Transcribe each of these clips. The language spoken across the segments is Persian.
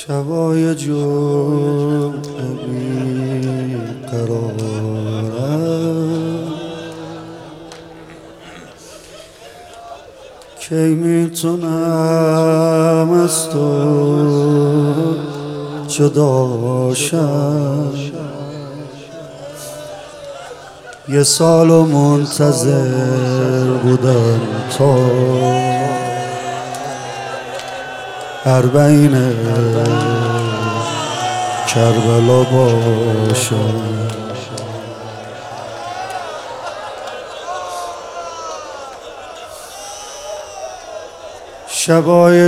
شبای جمعه بی قرارم، کی میتونم از تو جداشم؟ یه سال منتظر بودم تا اربعین کربلا باشم. شبای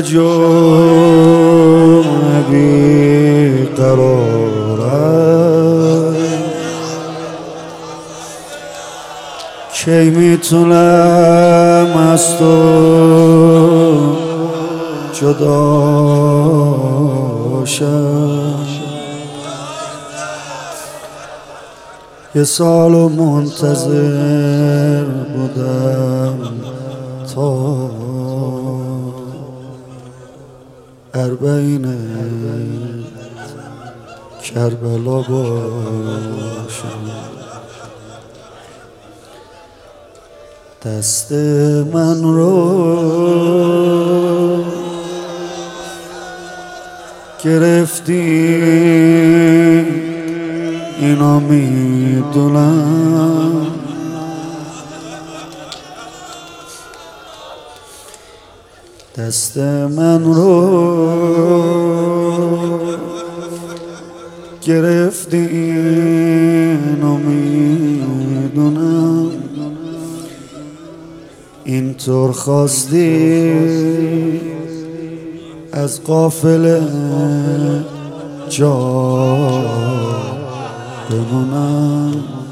جمعه بی قرارم، کی میتونم از تو جداشم؟ یه سال منتظر بودم تا اربعین کربلا باشم. دست من رو گرفتی، اینو میدونم، دست من رو گرفتی، اینو میدونم، اینطور خواستی از قافله جا بمونم.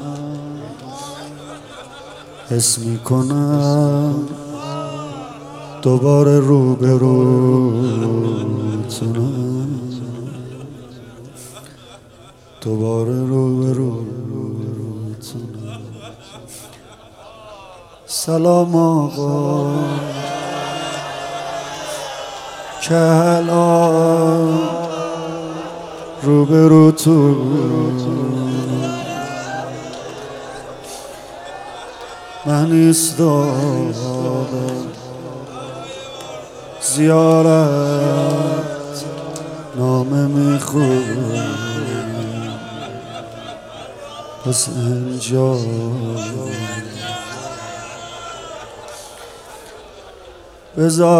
حس میکنم دوباره روبروتونم، دوباره روبروتونم. سلام آقا، که الان روبروتون من ایستادم، زیارت نامه میخونم پس اینجا. بذار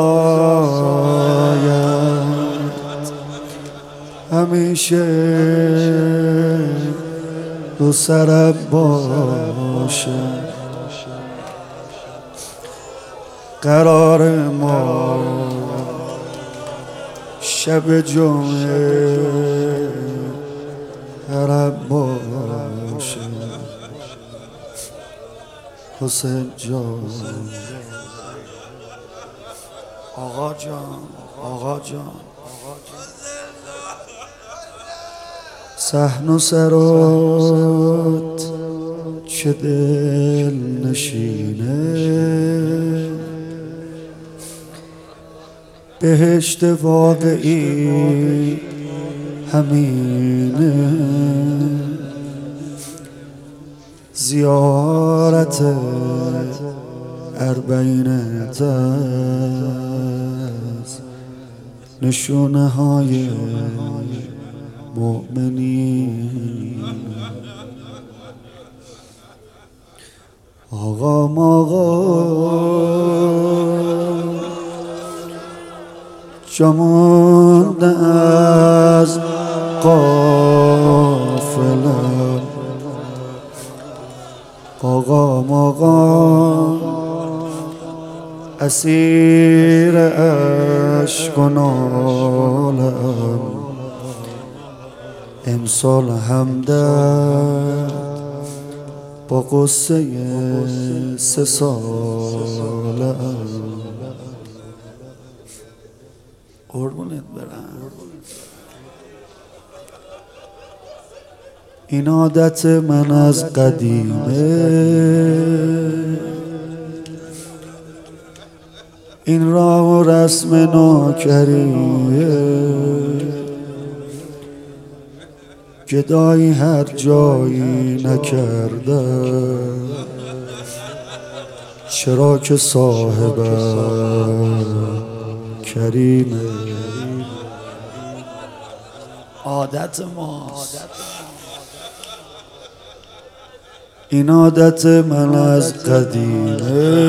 سایت همیشه رو سرم باشه، قرار ما شب جمعه حرم باشه. حسین جان، آقا جان، آقا جان، صحن و سرات چه دل نشینه، بهشت واقعی همینه، زیارت اربعینت از نشونه های مؤمنین. آقا جمانده از قافلم، آقا اسیر عشق و نالم، امسال همدرد با قصه 3 سالم. قربونت برم. این عادت من از قدیمه، این راه و رسم نوکریه گدایی هر جایی نکرده، چرا که صاحب کریمه. عادت ماست این، عادت من از قدیمه.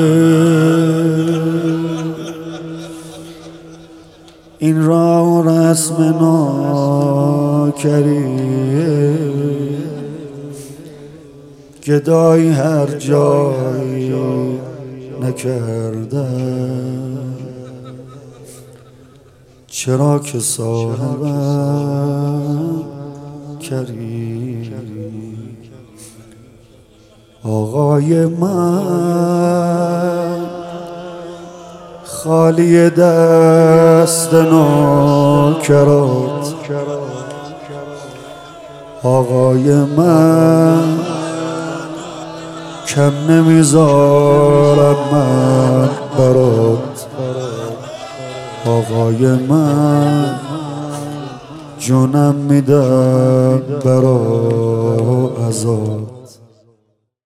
این راه و رسم نوکریه گدایی هر جایی نکرده، چرا که صاحب کریم. آقای من خالی دست نوکرات، آقای من کم نمیذارم من برات، آقای من جونم میدم برا عذاب.